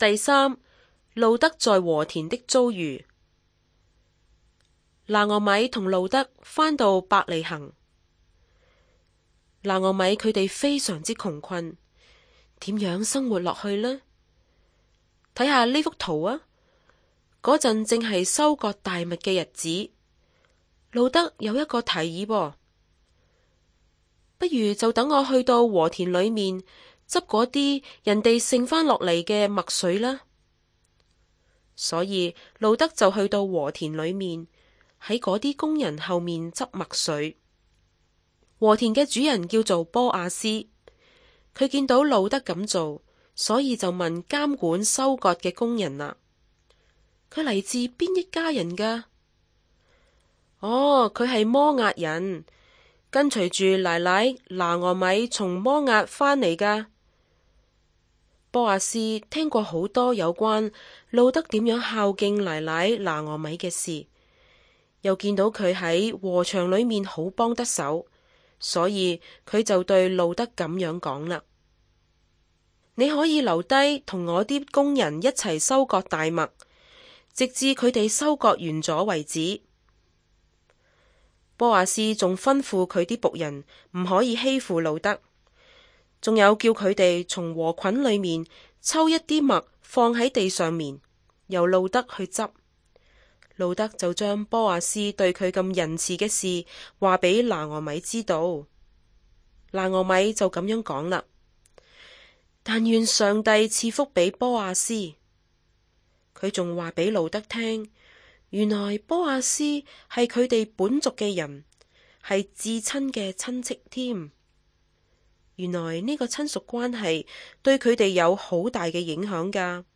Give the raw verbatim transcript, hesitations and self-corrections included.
第三，路得在禾田的遭遇。拿俄米同路得返到伯利恆。拿俄米佢哋非常之窮困，點樣生活落去呢？睇下呢幅圖啊，嗰陣正係收割大麥嘅日子。路得有一個提議噃，不如就等我去到禾田裏面執嗰啲人哋剩返落嚟嘅麥穗啦。所以路得就去到禾田裏面，喺嗰啲工人後面執麥穗。禾田嘅主人叫做波阿斯，佢見到路得咁做，所以就問監管收割嘅工人啦：佢嚟自邊一家人㗎？哦，佢係摩押人，跟隨住奶奶拿俄米從摩押返嚟㗎。波阿斯聽過好多有關路得點樣孝敬奶奶拿俄米嘅事，又見到佢喺禾場裏面好幫得手，所以佢就對路得咁樣講啦：你可以留低同我啲工人一齊收割大麥，直至佢哋收割完咗為止。波阿斯仲吩咐佢啲僕人唔可以欺負路得，仲有叫佢哋從禾捆裏面抽一啲麥放喺地上面，由路得去執。路得就將波阿斯對佢咁仁慈嘅事話俾拿俄米知道。拿俄米就咁樣講啦：但願上帝賜福俾波阿斯。佢仲話俾路得聽，原來波阿斯係佢哋本族嘅人，係至親嘅親戚添。原來呢個親屬關係對佢哋有好大嘅影響㗎。